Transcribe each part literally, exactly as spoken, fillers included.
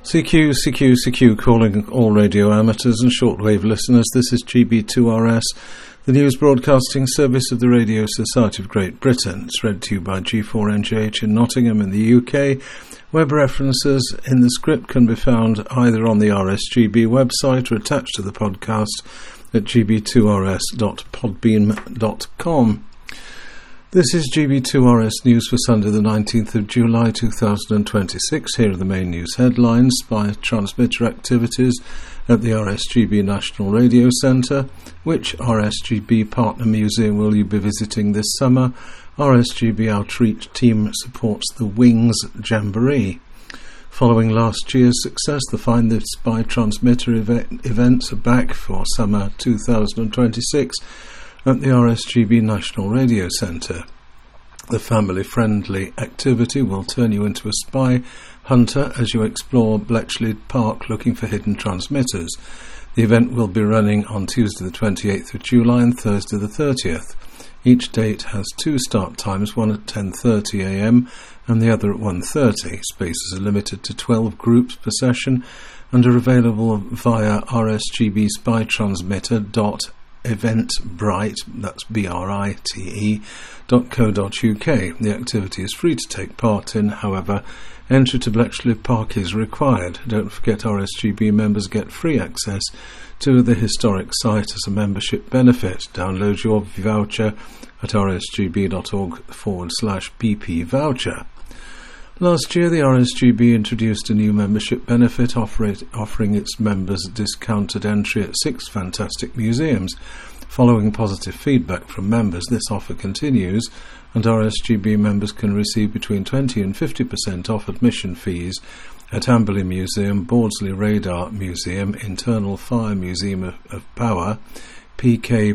C Q, C Q, C Q, calling all radio amateurs and shortwave listeners. This is G B two R S, the news broadcasting service of the Radio Society of Great Britain. It's read to you by G four N J H in Nottingham in the U K. Web references in the script can be found either on the R S G B website or attached to the podcast at g b two r s dot podbean dot com. This is G B two R S News for Sunday the nineteenth of July two thousand twenty-six. Here are the main news headlines. Spy transmitter activities at the R S G B National Radio Centre. Which R S G B partner museum will you be visiting this summer? R S G B outreach team supports the Wings Jamboree. Following last year's success, the Find the Spy transmitter event, events are back for summer two thousand twenty-six at the R S G B National Radio Centre. The family-friendly activity will turn you into a spy hunter as you explore Bletchley Park looking for hidden transmitters. The event will be running on Tuesday the twenty-eighth of July and Thursday the thirtieth. Each date has two start times, one at ten thirty a m and the other at one thirty. Spaces are limited to twelve groups per session and are available via R S G B spy transmitter dot eventbrite, that's B R I T E, dot co dot U K. The activity is free to take part in, however, entry to Bletchley Park is required. Don't forget R S G B members get free access to the historic site as a membership benefit. Download your voucher at rsgb.org forward slash BP voucher. Last year, the R S G B introduced a new membership benefit offer- offering its members discounted entry at six fantastic museums. Following positive feedback from members, this offer continues, and R S G B members can receive between twenty and fifty percent off admission fees at Amberley Museum, Bawdsley Radar Museum, Internal Fire Museum of, of Power, P K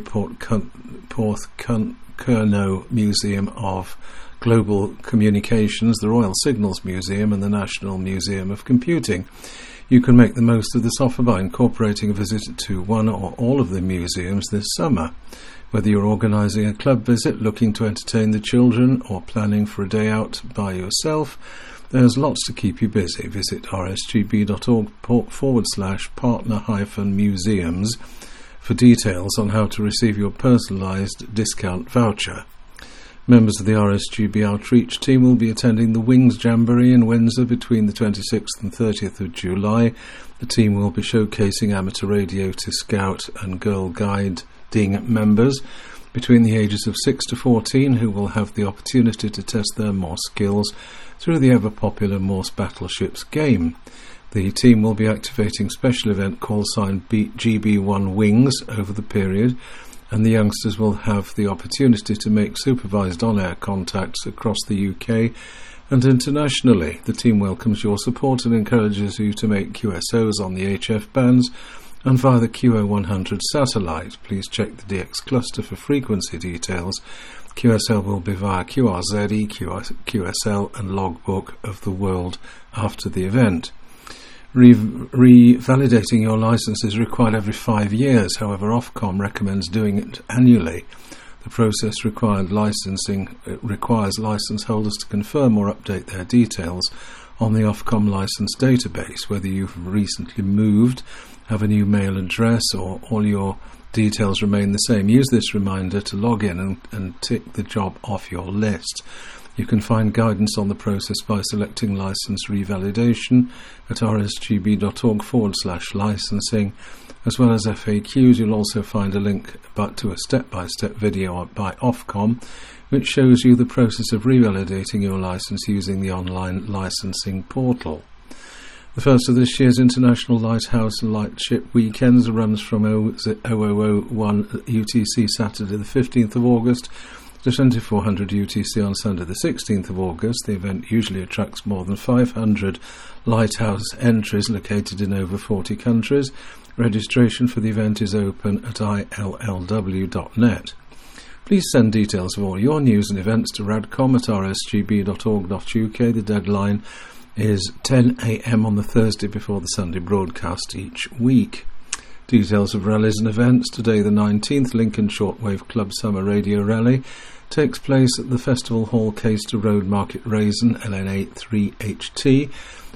Porthcurno Museum of Global Communications, the Royal Signals Museum and the National Museum of Computing. You can make the most of this offer by incorporating a visit to one or all of the museums this summer. Whether you're organising a club visit, looking to entertain the children, or planning for a day out by yourself, there's lots to keep you busy. Visit rsgb.org forward slash partner hyphen museums for details on how to receive your personalised discount voucher. Members of the R S G B outreach team will be attending the Wings Jamboree in Windsor between the twenty-sixth and thirtieth of July. The team will be showcasing amateur radio to Scout and Girl Guiding members between the ages of six to fourteen who will have the opportunity to test their Morse skills through the ever-popular Morse Battleships game. The team will be activating special event call sign G B one Wings over the period, and the youngsters will have the opportunity to make supervised on-air contacts across the U K and internationally. The team welcomes your support and encourages you to make Q S Os on the H F bands and via the Q O one hundred satellite. Please check the D X cluster for frequency details. Q S L will be via Q R Z E, Q S L and logbook of the world after the event. Re- revalidating your licence is required every five years. However, Ofcom recommends doing it annually. The process required licensing it requires licence holders to confirm or update their details on the Ofcom licence database, whether you've recently moved, have a new mail address, or all your details remain the same. Use this reminder to log in and, and tick the job off your list. You can find guidance on the process by selecting Licence Revalidation at rsgb.org forward slash licensing, as well as F A Qs. You'll also find a link but to a step-by-step video by Ofcom, which shows you the process of revalidating your licence using the online licensing portal. The first of this year's International Lighthouse and Lightship Weekends runs from zero zero zero one U T C Saturday the fifteenth of August to twenty-four hundred U T C on Sunday the sixteenth of August. The event usually attracts more than five hundred lighthouse entries located in over forty countries. Registration for the event is open at I L L W dot net. Please send details of all your news and events to radcom at rsgb.org dot uk. The deadline is ten a m on the Thursday before the Sunday broadcast each week. Details of rallies and events. Today the nineteenth Lincoln Shortwave Club Summer Radio Rally takes place at the Festival Hall, Caister Road, Market Raisin, L N eight three H T.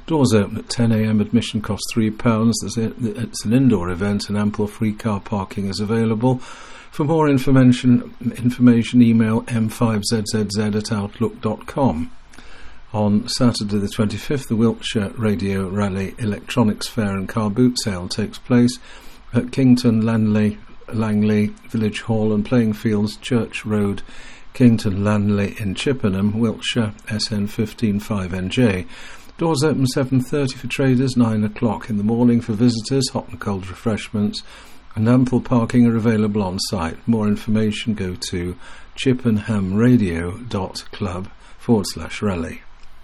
Doors open at ten a m, admission costs three pounds. It's an indoor event and ample free car parking is available. For more information, information email m five z z z at outlook dot com. On Saturday the twenty-fifth, the Wiltshire Radio Rally Electronics Fair and Car Boot Sale takes place at Kington, Langley, Langley Village Hall and Playing Fields, Church Road, Kington, Langley in Chippenham, Wiltshire, S N fifteen five N J. Doors open seven thirty for traders, nine o'clock in the morning for visitors, hot and cold refreshments, and ample parking are available on site. More information go to chippenhamradio.club forward slash rally.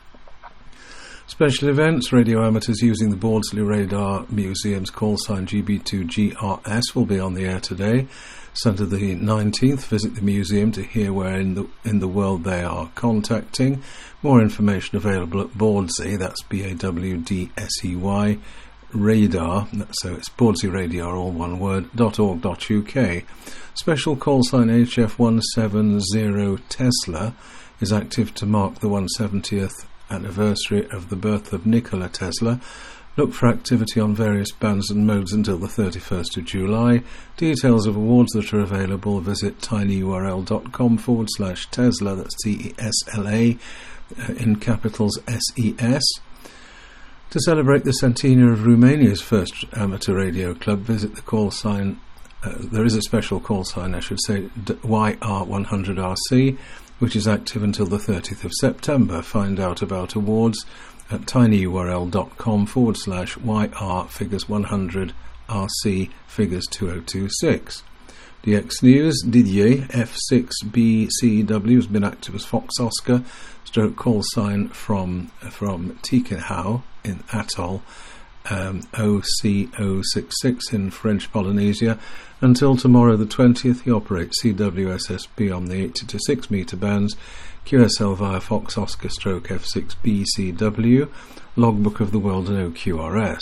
Special events, radio amateurs using the Bawdsley Radar Museum's call sign G B two G R S will be on the air today. Sunday the nineteenth, visit the museum to hear where in the in the world they are contacting. More information available at Bawdsey, that's B A W D S E Y, radar, so it's Bawdsey Radar, all one word, .org dot U K. Special call sign H F one seven zero Tesla is active to mark the one hundred seventieth anniversary of the birth of Nikola Tesla. Look for activity on various bands and modes until the thirty-first of July. Details of awards that are available, visit tinyurl.com forward slash Tesla, that's T E S L A, uh, in capitals S E S. To celebrate the centenary of Romania's first amateur radio club, visit the call sign, uh, there is a special call sign, I should say, Y R one hundred R C, which is active until the thirtieth of September. Find out about awards at tinyurl.com forward slash YR figures one hundred RC figures two oh two six. D X News, Didier F six B C W has been active as Fox Oscar, stroke call sign from from Tikehau in Atoll, um, O C zero six six in French Polynesia. Until tomorrow the twentieth, he operates C W S S B on the eighty to six metre bands, Q S L via Fox Oscar stroke F six B C W, Logbook of the World and O Q R S.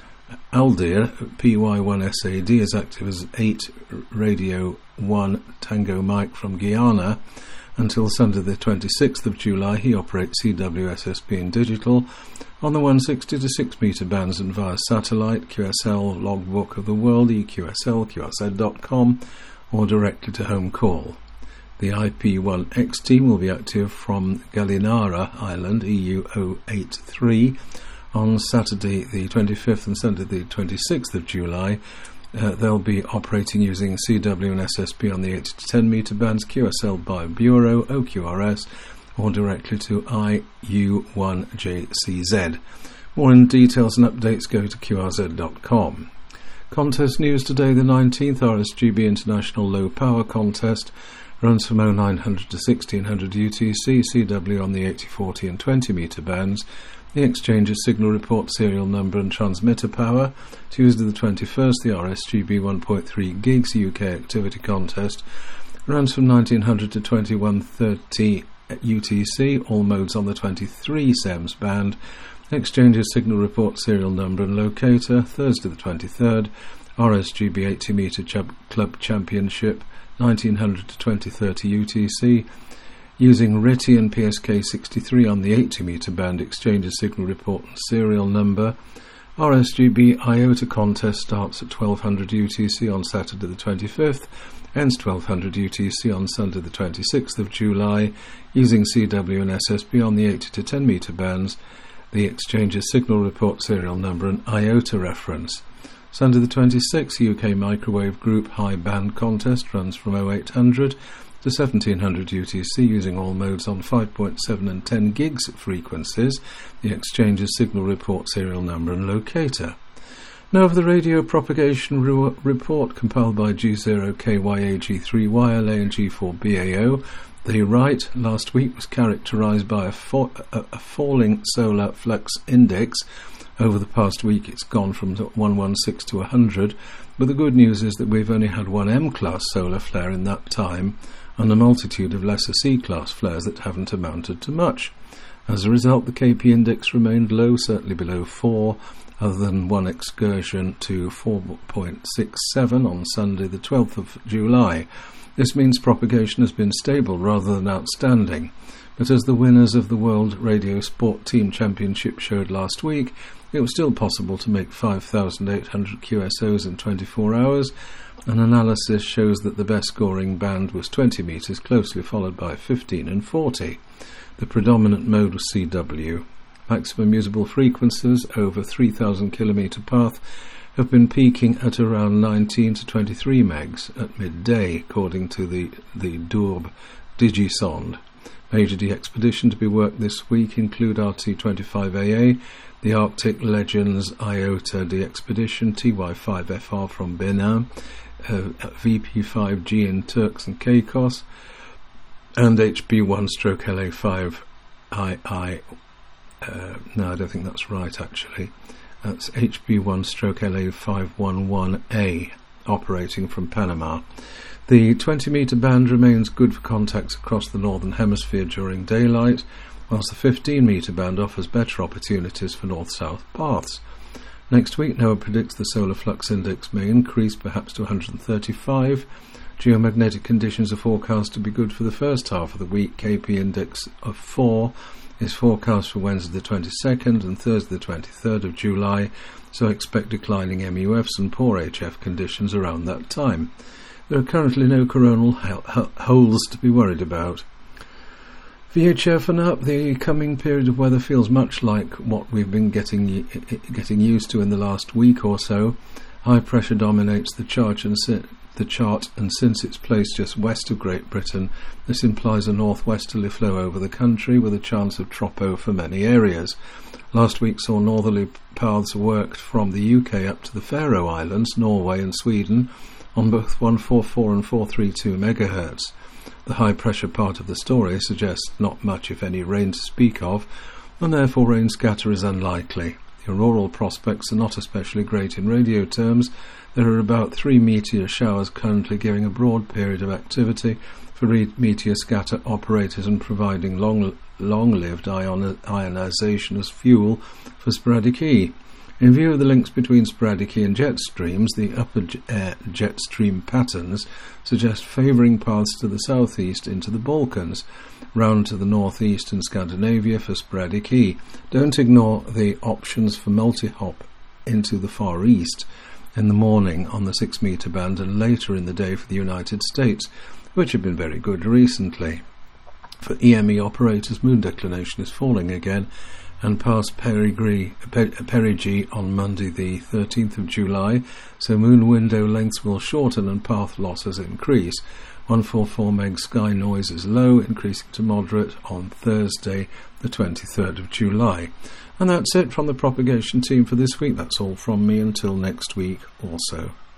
Aldir, P Y one S A D, is active as eight Radio one Tango Mike from Guyana. Until Sunday the twenty-sixth of July, he operates C W S S B in digital on the one hundred sixty to six metre bands and via satellite, Q S L Logbook of the World, E Q S L, Q R Z dot com, or directly to home call. The I P one X team will be active from Gallinara Island, E U zero eight three, on Saturday the twenty-fifth and Sunday the twenty-sixth of July. Uh, they'll be operating using C W and S S B on the eight to ten metre bands, Q S L by Bureau, O Q R S, or directly to I U one J C Z. More in details and updates go to Q R Z dot com. Contest news today the nineteenth, R S G B International Low Power Contest runs from oh nine hundred to sixteen hundred U T C, C W on the eighty, forty and twenty metre bands. The exchange's signal report serial number and transmitter power. Tuesday the twenty-first, the R S G B one point three gigs U K activity contest runs from nineteen hundred to twenty-one thirty U T C, all modes on the twenty-three S E M S band. Exchange's signal report serial number and locator. Thursday the twenty-third, R S G B eighty metre Chub Club Championship, nineteen hundred to twenty thirty U T C. Using R I T I and P S K sixty-three on the eighty metre band, exchange's signal report and serial number. R S G B IOTA contest starts at twelve hundred U T C on Saturday the twenty-fifth, ends twelve hundred U T C on Sunday the twenty-sixth of July, using C W and S S B on the eighty to ten metre bands, the exchange's signal report serial number and IOTA reference. Sunday the twenty-sixth, U K Microwave Group High Band contest runs from oh eight hundred to seventeen hundred U T C, using all modes on five point seven and ten gigs frequencies, the exchange's signal report serial number and locator. Now of the radio propagation re- report compiled by G zero K Y A G three Y L A and G four B A O. The right last week was characterised by a, fa- a, a falling solar flux index. Over the past week it's gone from one sixteen to one hundred, but the good news is that we've only had one M-class solar flare in that time, and a multitude of lesser C-class flares that haven't amounted to much. As a result, the K P index remained low, certainly below four, other than one excursion to four point six seven on Sunday the twelfth of July. This means propagation has been stable rather than outstanding. but as the winners of the World Radio Sport Team Championship showed last week, it was still possible to make five thousand eight hundred Q S Os in twenty-four hours. An analysis shows that the best scoring band was twenty metres, closely followed by fifteen and forty. The predominant mode was C W. Maximum usable frequencies over three thousand kilometre path have been peaking at around nineteen to twenty-three megs at midday, according to the, the Dourbe Digisonde. Major de-expedition to be worked this week include R T twenty-five A A, the Arctic Legends Iota de-expedition, T Y five F R from Benin, uh, V P five G in Turks and Caicos, and H B one L A five I I. Uh, no, I don't think that's right, actually. That's H B one L A five eleven A, operating from Panama. The twenty metre band remains good for contacts across the Northern Hemisphere during daylight, whilst the fifteen metre band offers better opportunities for north-south paths. Next week, NOAA predicts the solar flux index may increase perhaps to one hundred thirty-five. Geomagnetic conditions are forecast to be good for the first half of the week. K P index of four is forecast for Wednesday the twenty-second and Thursday the twenty-third of July, so expect declining M U Fs and poor H F conditions around that time. There are currently no coronal ho- holes to be worried about. V H F and up, the coming period of weather feels much like what we've been getting getting used to in the last week or so. High pressure dominates the chart and si- the chart, and since it's placed just west of Great Britain, this implies a northwesterly flow over the country with a chance of tropo for many areas. Last week saw northerly paths worked from the U K up to the Faroe Islands, Norway and Sweden on both one forty-four and four thirty-two megahertz. The high pressure part of the story suggests not much if any rain to speak of, and therefore rain scatter is unlikely. The auroral prospects are not especially great in radio terms. There are about three meteor showers currently giving a broad period of activity for re- meteor scatter operators and providing long, long-lived ion- ionization as fuel for sporadic E. In view of the links between sporadic E and jet streams, the upper j- air jet stream patterns suggest favouring paths to the southeast into the Balkans, round to the northeast in Scandinavia for sporadic E. Don't ignore the options for multi-hop into the Far East in the morning on the six metre band and later in the day for the United States, which have been very good recently. For E M E operators, moon declination is falling again and past perigee, per, perigee on Monday the thirteenth of July, so moon window lengths will shorten and path losses increase. one forty-four meg sky noise is low, increasing to moderate on Thursday the twenty-third of July. And that's it from the propagation team for this week. That's all from me until next week also.